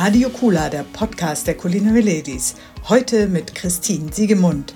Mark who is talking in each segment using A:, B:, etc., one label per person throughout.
A: Radio Kula, der Podcast der Culinary Ladies. Heute mit Christine Siegemund.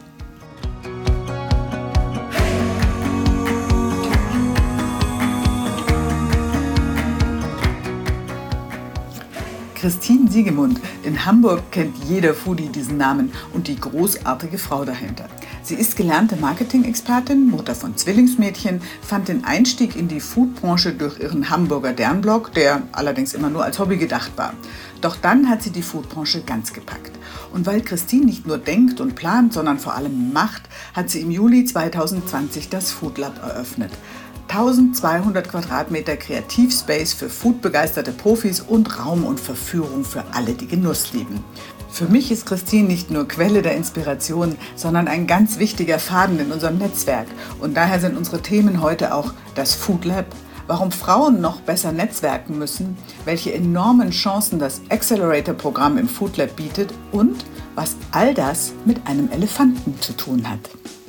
A: Christine Siegemund. In Hamburg kennt jeder Foodie diesen Namen und die großartige Frau dahinter. Sie ist gelernte Marketing-Expertin, Mutter von Zwillingsmädchen, fand den Einstieg in die Foodbranche durch ihren Hamburger Dernblog, der allerdings immer nur als Hobby gedacht war. Doch dann hat sie die Foodbranche ganz gepackt. Und weil Christine nicht nur denkt und plant, sondern vor allem macht, hat sie im Juli 2020 das Food Lab eröffnet. 1200 Quadratmeter Kreativspace für foodbegeisterte Profis und Raum und Verführung für alle, die Genuss lieben. Für mich ist Christine nicht nur Quelle der Inspiration, sondern ein ganz wichtiger Faden in unserem Netzwerk. Und daher sind unsere Themen heute auch das Food Lab, warum Frauen noch besser netzwerken müssen, welche enormen Chancen das Accelerator-Programm im Food Lab bietet und was all das mit einem Elefanten zu tun hat.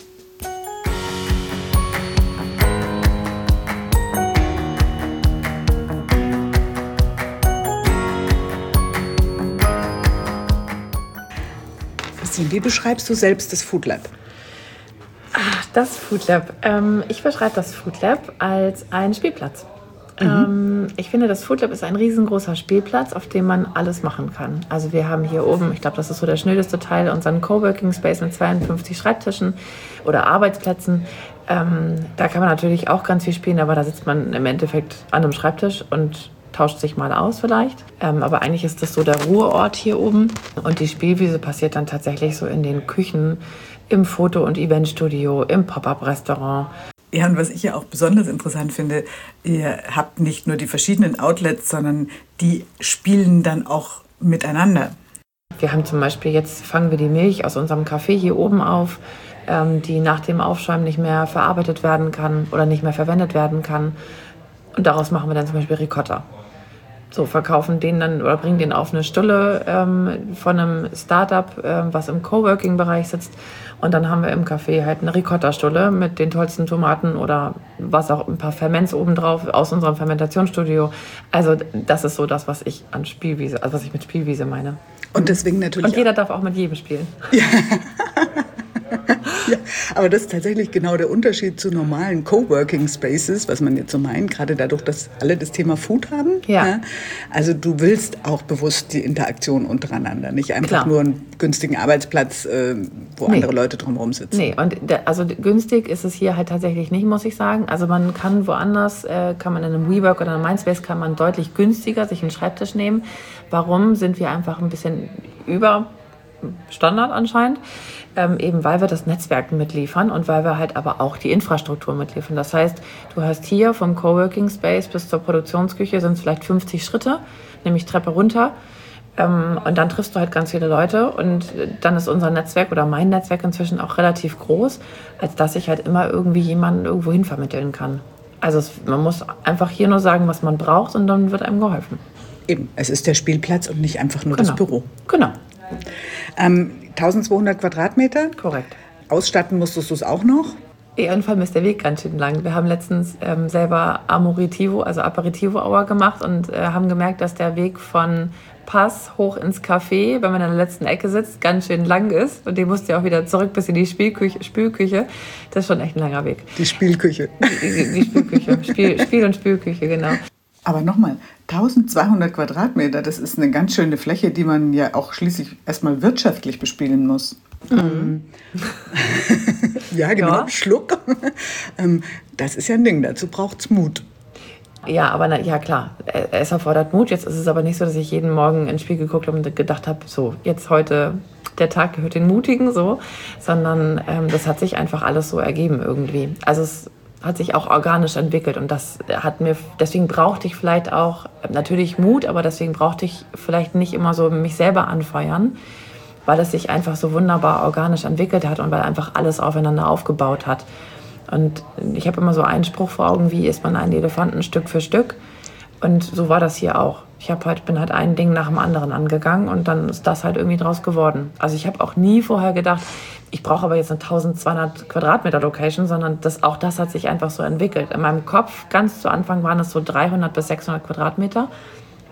A: Wie beschreibst du selbst das Food Lab?
B: Das Food Lab. Ich beschreibe das Food Lab als einen Spielplatz. Ich finde, das Food Lab ist ein riesengroßer Spielplatz, auf dem man alles machen kann. Also wir haben hier oben, ich glaube, das ist so der schnödeste Teil, unseren Coworking Space mit 52 Schreibtischen oder Arbeitsplätzen. Da kann man natürlich auch ganz viel spielen, aber da sitzt man im Endeffekt an einem Schreibtisch und tauscht sich mal aus vielleicht. Aber eigentlich ist das so der Ruheort hier oben. Und die Spielwiese passiert dann tatsächlich so in den Küchen, im Foto- und Eventstudio, im Pop-up-Restaurant.
A: Ja, und was ich ja auch besonders interessant finde, ihr habt nicht nur die verschiedenen Outlets, sondern die spielen dann auch miteinander.
B: Wir haben zum Beispiel, jetzt fangen wir die Milch aus unserem Café hier oben auf, die nach dem Aufschäumen nicht mehr verarbeitet werden kann oder nicht mehr verwendet werden kann. Und daraus machen wir dann zum Beispiel Ricotta. So, verkaufen den dann oder bringen den auf eine Stulle von einem Startup, was im Coworking-Bereich sitzt. Und dann haben wir im Café halt eine Ricotta-Stulle mit den tollsten Tomaten oder was auch, ein paar Ferments obendrauf aus unserem Fermentationsstudio. Also das ist so das, was ich an Spielwiese, also was ich mit Spielwiese meine.
A: Und deswegen natürlich.
B: Und jeder darf auch mit jedem spielen.
A: Ja. Ja, aber das ist tatsächlich genau der Unterschied zu normalen Coworking Spaces, was man jetzt so meint, gerade dadurch, dass alle das Thema Food haben.
B: Ja.
A: Also du willst auch bewusst die Interaktion untereinander, nicht einfach nur einen günstigen Arbeitsplatz, wo andere Leute drumherum sitzen.
B: Nee, und also günstig ist es hier halt tatsächlich nicht, muss ich sagen. Also man kann woanders, kann man in einem WeWork oder einem Mindspace, kann man deutlich günstiger sich einen Schreibtisch nehmen. Warum? Sind wir einfach ein bisschen über Standard anscheinend, eben weil wir das Netzwerk mitliefern und weil wir halt aber auch die Infrastruktur mitliefern. Das heißt, du hast hier vom Coworking Space bis zur Produktionsküche sind es vielleicht 50 Schritte, nämlich Treppe runter, und dann triffst du halt ganz viele Leute und dann ist unser Netzwerk oder mein Netzwerk inzwischen auch relativ groß, als dass ich halt immer irgendwie jemanden irgendwo hin vermitteln kann. Also man muss einfach hier nur sagen, was man braucht und dann wird einem geholfen.
A: Eben, es ist der Spielplatz und nicht einfach nur das Büro.
B: Genau.
A: 1200 Quadratmeter?
B: Korrekt.
A: Ausstatten musstest du es auch noch?
B: Jedenfalls ist der Weg ganz schön lang. Wir haben letztens selber Aperitivo Hour gemacht und haben gemerkt, dass der Weg von Pass hoch ins Café, wenn man in der letzten Ecke sitzt, ganz schön lang ist. Und den musst du ja auch wieder zurück bis in die Spülküche. Das ist schon echt ein langer Weg.
A: Die Spielküche.
B: Die Spülküche. Spiel- und Spülküche, genau.
A: Aber nochmal, 1200 Quadratmeter, das ist eine ganz schöne Fläche, die man ja auch schließlich erstmal wirtschaftlich bespielen muss. Ja, genau, ja. Schluck. Das ist ja ein Ding, dazu braucht es Mut.
B: Ja, aber ja klar, es erfordert Mut. Jetzt ist es aber nicht so, dass ich jeden Morgen ins Spiel geguckt habe und gedacht habe, so, jetzt heute, der Tag gehört den Mutigen, so. Sondern das hat sich einfach alles so ergeben irgendwie. Also es hat sich auch organisch entwickelt und deswegen brauchte ich vielleicht auch natürlich Mut, aber deswegen brauchte ich vielleicht nicht immer so mich selber anfeuern, weil es sich einfach so wunderbar organisch entwickelt hat und weil einfach alles aufeinander aufgebaut hat. Und ich habe immer so einen Spruch vor Augen, wie isst man einen Elefanten Stück für Stück? Und so war das hier auch. Bin halt ein Ding nach dem anderen angegangen und dann ist das halt irgendwie draus geworden. Also ich habe auch nie vorher gedacht, ich brauche aber jetzt eine 1200 Quadratmeter Location, sondern auch das hat sich einfach so entwickelt. In meinem Kopf, ganz zu Anfang waren es so 300 bis 600 Quadratmeter.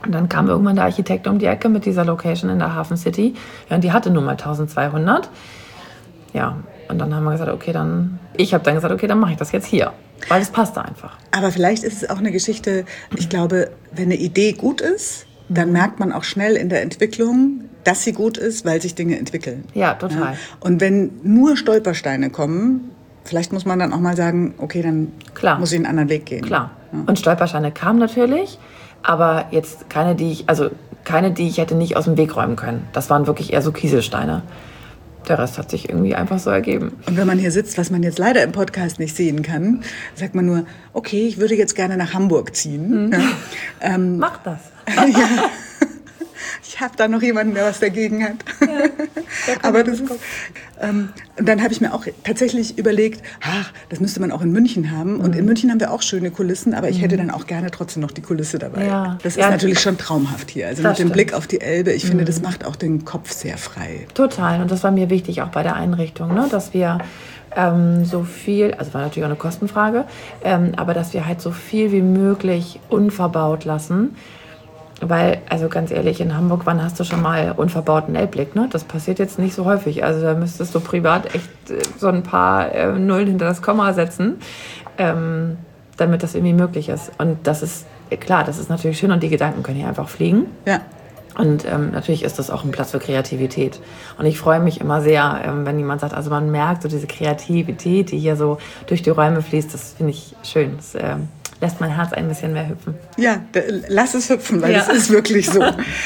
B: Und dann kam irgendwann der Architekt um die Ecke mit dieser Location in der Hafen City. Ja, und die hatte nur mal 1200. Ja, und dann haben wir gesagt, ich habe dann gesagt, okay, dann mache ich das jetzt hier. Weil es passte einfach.
A: Aber vielleicht ist es auch eine Geschichte, ich glaube, wenn eine Idee gut ist, dann merkt man auch schnell in der Entwicklung, dass sie gut ist, weil sich Dinge entwickeln.
B: Ja, total. Ja?
A: Und wenn nur Stolpersteine kommen, vielleicht muss man dann auch mal sagen, okay, dann muss ich einen anderen Weg gehen.
B: Klar. Ja. Und Stolpersteine kamen natürlich, aber jetzt keine, die ich hätte nicht aus dem Weg räumen können. Das waren wirklich eher so Kieselsteine. Der Rest hat sich irgendwie einfach so ergeben.
A: Und wenn man hier sitzt, was man jetzt leider im Podcast nicht sehen kann, sagt man nur, okay, ich würde jetzt gerne nach Hamburg ziehen.
B: Mhm. Ja. Mach das.
A: Ja. Ich habe da noch jemanden, der was dagegen hat. Ja, aber das ist, und dann habe ich mir auch tatsächlich überlegt, das müsste man auch in München haben. Und in München haben wir auch schöne Kulissen, aber ich hätte dann auch gerne trotzdem noch die Kulisse dabei. Ja. Das ist natürlich schon traumhaft hier. Also mit dem Blick auf die Elbe, ich finde, das macht auch den Kopf sehr frei.
B: Total. Und das war mir wichtig, auch bei der Einrichtung, ne? Dass wir so viel, also war natürlich auch eine Kostenfrage, aber dass wir halt so viel wie möglich unverbaut lassen. Weil, also ganz ehrlich, in Hamburg, wann hast du schon mal unverbauten Elbblick? Ne? Das passiert jetzt nicht so häufig. Also da müsstest du privat echt so ein paar Nullen hinter das Komma setzen, damit das irgendwie möglich ist. Und das ist, klar, das ist natürlich schön und die Gedanken können hier einfach fliegen.
A: Ja.
B: Und natürlich ist das auch ein Platz für Kreativität. Und ich freue mich immer sehr, wenn jemand sagt, also man merkt so diese Kreativität, die hier so durch die Räume fließt. Das finde ich schön. Das lässt mein Herz ein bisschen mehr hüpfen.
A: Ja, lass es hüpfen, weil es ist wirklich so.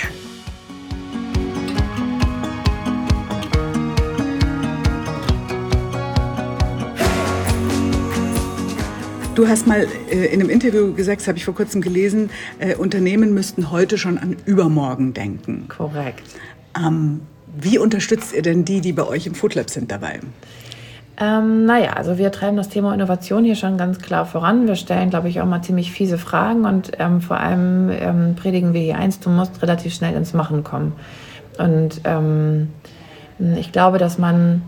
A: Du hast mal in einem Interview gesagt, das habe ich vor kurzem gelesen, Unternehmen müssten heute schon an übermorgen denken.
B: Korrekt.
A: Wie unterstützt ihr denn die bei euch im Foodlab sind dabei?
B: Also wir treiben das Thema Innovation hier schon ganz klar voran. Wir stellen, glaube ich, auch mal ziemlich fiese Fragen und vor allem predigen wir hier eins, du musst relativ schnell ins Machen kommen. Und ich glaube, dass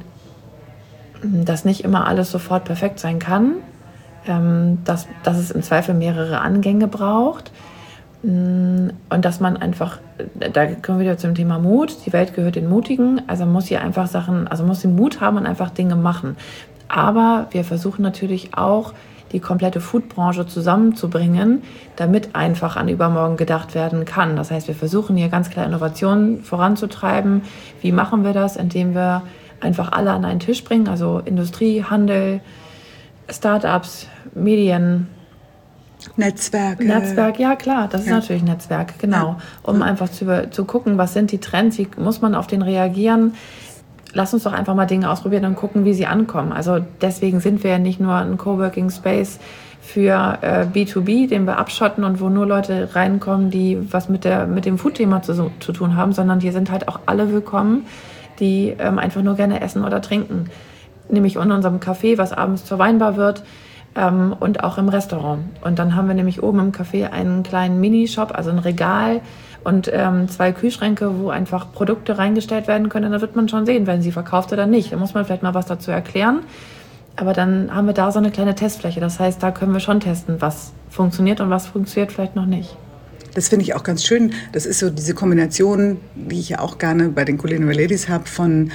B: nicht immer alles sofort perfekt sein kann, dass es im Zweifel mehrere Angänge braucht. Und dass man einfach, da kommen wir wieder zum Thema Mut, die Welt gehört den Mutigen, also muss den Mut haben und einfach Dinge machen. Aber wir versuchen natürlich auch, die komplette Foodbranche zusammenzubringen, damit einfach an übermorgen gedacht werden kann. Das heißt, wir versuchen hier ganz klar Innovationen voranzutreiben. Wie machen wir das? Indem wir einfach alle an einen Tisch bringen, also Industrie, Handel, Startups, Medien, Netzwerk, ja klar, das ist natürlich Netzwerk, genau. Um einfach zu gucken, was sind die Trends, wie muss man auf den reagieren. Lass uns doch einfach mal Dinge ausprobieren und gucken, wie sie ankommen. Also deswegen sind wir ja nicht nur ein Coworking Space für B2B, den wir abschotten und wo nur Leute reinkommen, die was mit dem Food-Thema zu tun haben, sondern hier sind halt auch alle willkommen, die einfach nur gerne essen oder trinken. Nämlich in unserem Café, was abends zur Weinbar wird, und auch im Restaurant. Und dann haben wir nämlich oben im Café einen kleinen Minishop, also ein Regal und 2 Kühlschränke, wo einfach Produkte reingestellt werden können. Und da wird man schon sehen, wenn sie verkauft oder nicht. Da muss man vielleicht mal was dazu erklären. Aber dann haben wir da so eine kleine Testfläche. Das heißt, da können wir schon testen, was funktioniert und was funktioniert vielleicht noch nicht.
A: Das finde ich auch ganz schön. Das ist so diese Kombination, die ich ja auch gerne bei den Culinary Ladies habe, von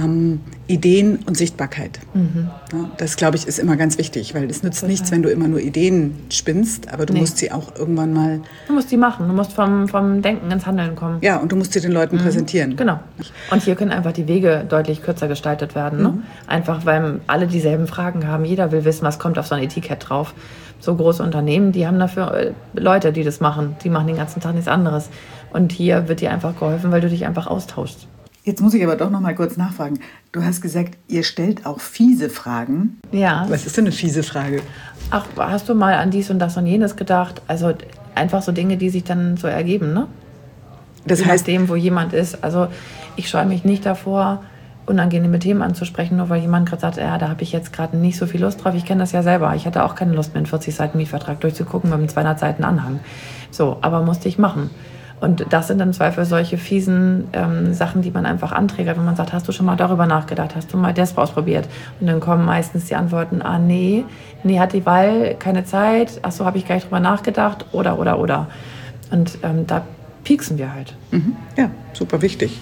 A: Ideen und Sichtbarkeit. Mhm. Ja, das, glaube ich, ist immer ganz wichtig, weil es nützt nichts, wenn du immer nur Ideen spinnst, aber du musst sie auch irgendwann mal...
B: Du musst die machen. Du musst vom Denken ins Handeln kommen.
A: Ja, und du musst sie den Leuten präsentieren.
B: Genau. Und hier können einfach die Wege deutlich kürzer gestaltet werden. Ne? Einfach, weil alle dieselben Fragen haben. Jeder will wissen, was kommt auf so ein Etikett drauf. So große Unternehmen, die haben dafür Leute, die das machen. Die machen den ganzen Tag nichts anderes. Und hier wird dir einfach geholfen, weil du dich einfach austauschst.
A: Jetzt muss ich aber doch noch mal kurz nachfragen. Du hast gesagt, ihr stellt auch fiese Fragen.
B: Ja.
A: Was ist denn eine fiese Frage?
B: Ach, hast du mal an dies und das und jenes gedacht? Also einfach so Dinge, die sich dann so ergeben, ne?
A: Das heißt,
B: je nachdem, wo jemand ist. Also ich scheue mich nicht davor, unangenehme Themen anzusprechen, nur weil jemand gerade sagt, ja, da habe ich jetzt gerade nicht so viel Lust drauf. Ich kenne das ja selber. Ich hatte auch keine Lust mehr, einen 40 Seiten Mietvertrag durchzugucken mit einem 200 Seiten Anhang. So, aber musste ich machen. Und das sind im Zweifel solche fiesen Sachen, die man einfach anträgert, wenn man sagt, hast du schon mal darüber nachgedacht, hast du mal das ausprobiert? Und dann kommen meistens die Antworten, nee, hat die Wahl keine Zeit, ach so, habe ich gar nicht drüber nachgedacht, oder. Und da pieksen wir halt.
A: Ja, super wichtig.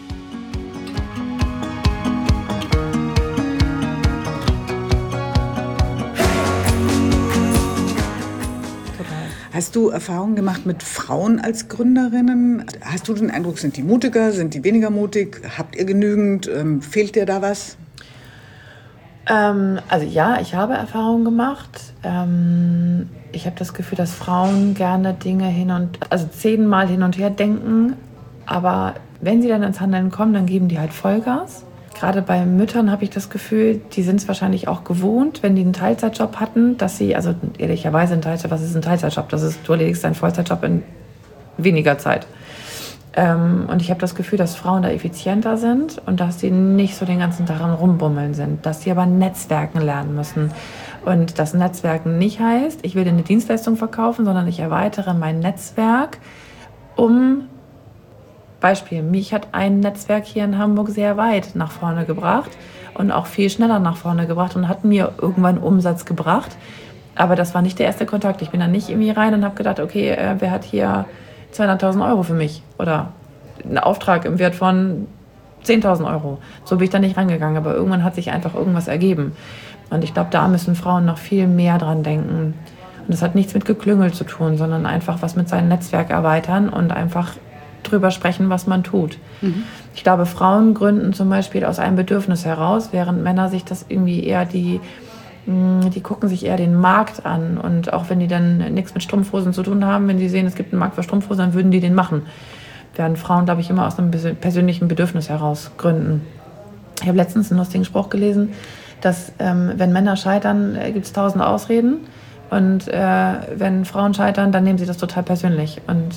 A: Hast du Erfahrungen gemacht mit Frauen als Gründerinnen? Hast du den Eindruck, sind die mutiger, sind die weniger mutig? Habt ihr genügend? Fehlt dir da was?
B: Also ja, ich habe Erfahrungen gemacht. Ich habe das Gefühl, dass Frauen gerne Dinge 10-mal hin und her denken. Aber wenn sie dann ins Handeln kommen, dann geben die halt Vollgas. Gerade bei Müttern habe ich das Gefühl, die sind es wahrscheinlich auch gewohnt, wenn die einen Teilzeitjob hatten, dass sie, also ehrlicherweise was ist ein Teilzeitjob? Das ist, du erledigst deinen Vollzeitjob in weniger Zeit. Und ich habe das Gefühl, dass Frauen da effizienter sind und dass sie nicht so den ganzen Tag am Rumbummeln sind, dass sie aber Netzwerken lernen müssen. Und das Netzwerken nicht heißt, ich will dir eine Dienstleistung verkaufen, sondern ich erweitere mein Netzwerk Beispiel, mich hat ein Netzwerk hier in Hamburg sehr weit nach vorne gebracht und auch viel schneller nach vorne gebracht und hat mir irgendwann Umsatz gebracht. Aber das war nicht der erste Kontakt. Ich bin da nicht irgendwie rein und habe gedacht, okay, wer hat hier 200.000 Euro für mich? Oder einen Auftrag im Wert von 10.000 Euro. So bin ich da nicht rangegangen, aber irgendwann hat sich einfach irgendwas ergeben. Und ich glaube, da müssen Frauen noch viel mehr dran denken. Und das hat nichts mit Geklüngel zu tun, sondern einfach was mit seinem Netzwerk erweitern und einfach drüber sprechen, was man tut. Ich glaube, Frauen gründen zum Beispiel aus einem Bedürfnis heraus, während Männer sich das irgendwie eher die gucken sich eher den Markt an. Und auch wenn die dann nichts mit Strumpfhosen zu tun haben, wenn sie sehen, es gibt einen Markt für Strumpfhosen, dann würden die den machen. Während Frauen, glaube ich, immer aus einem persönlichen Bedürfnis heraus gründen. Ich habe letztens einen lustigen Spruch gelesen, dass wenn Männer scheitern, gibt es 1000 Ausreden. Und wenn Frauen scheitern, dann nehmen sie das total persönlich. Und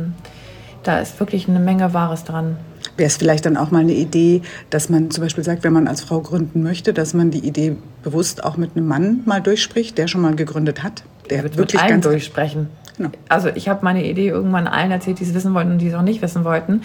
B: da ist wirklich eine Menge Wahres dran.
A: Wäre es vielleicht dann auch mal eine Idee, dass man zum Beispiel sagt, wenn man als Frau gründen möchte, dass man die Idee bewusst auch mit einem Mann mal durchspricht, der schon mal gegründet hat? Der
B: wird
A: wirklich
B: mit allen
A: ganz
B: durchsprechen.
A: Genau.
B: Also ich habe meine Idee irgendwann allen erzählt, die es wissen wollten und die es auch nicht wissen wollten.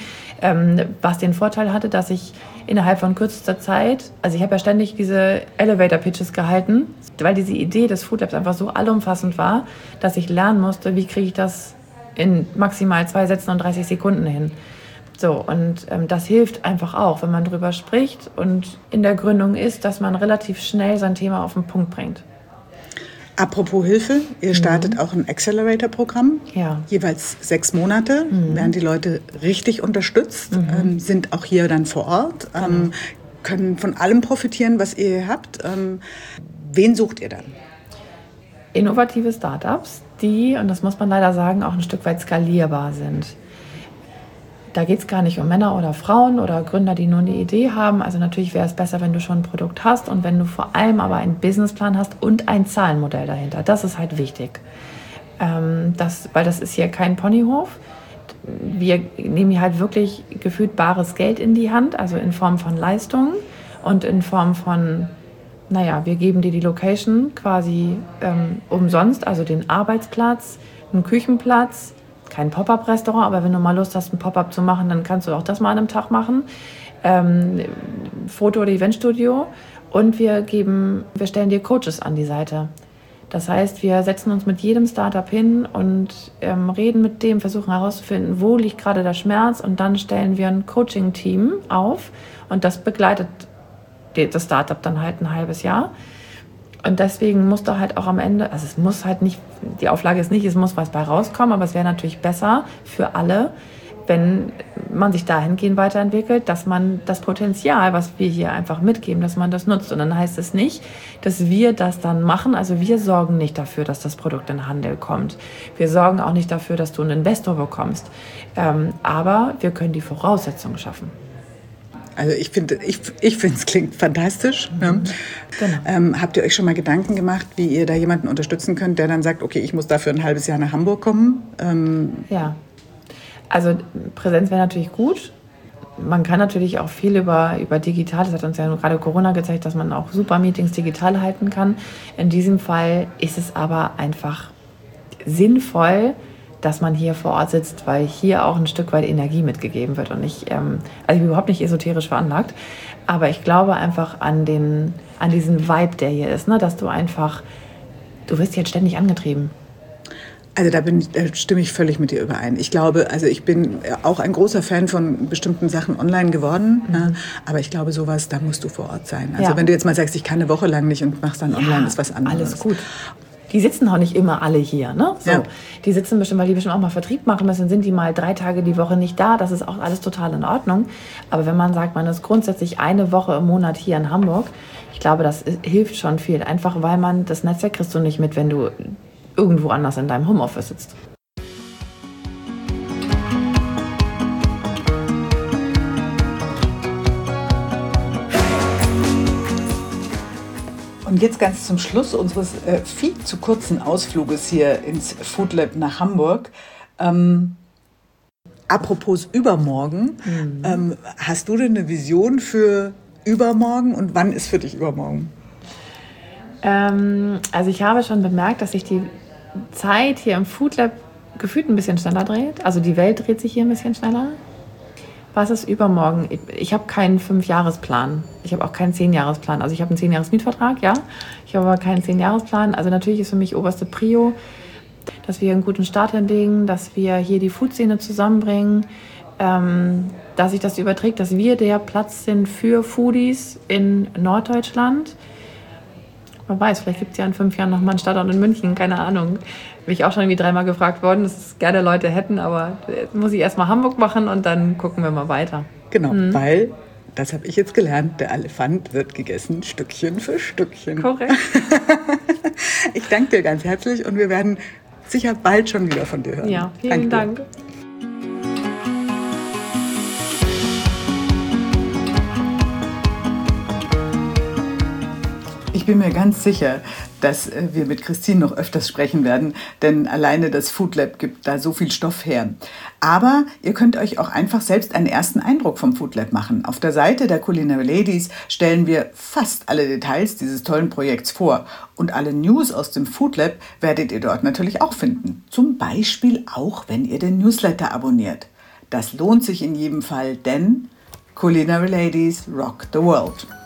B: Was den Vorteil hatte, dass ich innerhalb von kürzester Zeit, also ich habe ja ständig diese Elevator-Pitches gehalten, weil diese Idee des Food Labs einfach so allumfassend war, dass ich lernen musste, wie kriege ich das in maximal 2 Sätzen und 30 Sekunden hin. So, und das hilft einfach auch, wenn man drüber spricht und in der Gründung ist, dass man relativ schnell sein Thema auf den Punkt bringt.
A: Apropos Hilfe, ihr startet auch ein Accelerator-Programm,
B: Ja.
A: jeweils 6 Monate, werden die Leute richtig unterstützt, sind auch hier dann vor Ort, können von allem profitieren, was ihr habt. Wen sucht ihr dann?
B: Innovative Startups, die, und das muss man leider sagen, auch ein Stück weit skalierbar sind. Da geht es gar nicht um Männer oder Frauen oder Gründer, die nur eine Idee haben. Also natürlich wäre es besser, wenn du schon ein Produkt hast und wenn du vor allem aber einen Businessplan hast und ein Zahlenmodell dahinter. Das ist halt wichtig. Weil das ist hier kein Ponyhof. Wir nehmen hier halt wirklich gefühlt bares Geld in die Hand, also in Form von Leistungen und in Form von, wir geben dir die Location quasi umsonst, also den Arbeitsplatz, einen Küchenplatz, kein Pop-up-Restaurant, aber wenn du mal Lust hast, ein Pop-up zu machen, dann kannst du auch das mal an einem Tag machen. Foto- oder Eventstudio. Und wir stellen dir Coaches an die Seite. Das heißt, wir setzen uns mit jedem Startup hin und reden mit dem, versuchen herauszufinden, wo liegt gerade der Schmerz. Und dann stellen wir ein Coaching-Team auf und das begleitet das Startup dann halt ein halbes Jahr. Und deswegen muss da halt auch am Ende, also es muss halt nicht, die Auflage ist nicht, es muss was bei rauskommen, aber es wäre natürlich besser für alle, wenn man sich dahingehend weiterentwickelt, dass man das Potenzial, was wir hier einfach mitgeben, dass man das nutzt. Und dann heißt es nicht, dass wir das dann machen. Also wir sorgen nicht dafür, dass das Produkt in den Handel kommt. Wir sorgen auch nicht dafür, dass du einen Investor bekommst. Aber wir können die Voraussetzungen schaffen.
A: Also ich finde, es klingt fantastisch. Ne?
B: Genau.
A: Habt ihr euch schon mal Gedanken gemacht, wie ihr da jemanden unterstützen könnt, der dann sagt, okay, ich muss dafür ein halbes Jahr nach Hamburg kommen?
B: Ja, also Präsenz wäre natürlich gut. Man kann natürlich auch viel über digital, das hat uns ja gerade Corona gezeigt, dass man auch super Meetings digital halten kann. In diesem Fall ist es aber einfach sinnvoll, dass man hier vor Ort sitzt, weil hier auch ein Stück weit Energie mitgegeben wird. Und ich bin überhaupt nicht esoterisch veranlagt, aber ich glaube einfach an diesen Vibe, der hier ist, ne? Dass du wirst jetzt ständig angetrieben.
A: Also da stimme ich völlig mit dir überein. Ich glaube, also ich bin auch ein großer Fan von bestimmten Sachen online geworden, aber ich glaube, sowas, da musst du vor Ort sein. Also wenn du jetzt mal sagst, ich kann eine Woche lang nicht und machst dann online, ist was anderes.
B: Alles gut. Die sitzen auch nicht immer alle hier, ne? So. Ja. Die sitzen bestimmt, weil die bestimmt auch mal Vertrieb machen müssen, sind die mal 3 Tage die Woche nicht da. Das ist auch alles total in Ordnung. Aber wenn man sagt, man ist grundsätzlich eine Woche im Monat hier in Hamburg, ich glaube, das hilft schon viel. Einfach, weil das Netzwerk kriegst du nicht mit, wenn du irgendwo anders in deinem Homeoffice sitzt.
A: Und jetzt ganz zum Schluss unseres viel zu kurzen Ausfluges hier ins Food Lab nach Hamburg. Apropos übermorgen, hast du denn eine Vision für übermorgen und wann ist für dich übermorgen?
B: Also ich habe schon bemerkt, dass sich die Zeit hier im Food Lab gefühlt ein bisschen schneller dreht. Also die Welt dreht sich hier ein bisschen schneller. Was ist übermorgen? Ich habe keinen 5-Jahresplan. Ich habe auch keinen 10-Jahresplan. Also ich habe einen 10-Jahres-Mietvertrag, ja. Ich habe aber keinen 10-Jahresplan. Also natürlich ist für mich oberste Prio, dass wir einen guten Start hinlegen, dass wir hier die Food-Szene zusammenbringen, dass sich das überträgt, dass wir der Platz sind für Foodies in Norddeutschland. Man weiß, vielleicht gibt es ja in 5 Jahren nochmal einen Standort in München, keine Ahnung. Bin ich auch schon irgendwie 3-mal gefragt worden, dass es gerne Leute hätten, aber jetzt muss ich erstmal Hamburg machen und dann gucken wir mal weiter.
A: Genau, weil, das habe ich jetzt gelernt, der Elefant wird gegessen Stückchen für Stückchen.
B: Korrekt.
A: Ich danke dir ganz herzlich und wir werden sicher bald schon wieder von dir hören.
B: Ja, vielen Dank.
A: Ich bin mir ganz sicher, dass wir mit Christine noch öfters sprechen werden, denn alleine das Food Lab gibt da so viel Stoff her. Aber ihr könnt euch auch einfach selbst einen ersten Eindruck vom Food Lab machen. Auf der Seite der Culinary Ladies stellen wir fast alle Details dieses tollen Projekts vor. Und alle News aus dem Food Lab werdet ihr dort natürlich auch finden. Zum Beispiel auch, wenn ihr den Newsletter abonniert. Das lohnt sich in jedem Fall, denn Culinary Ladies rock the world.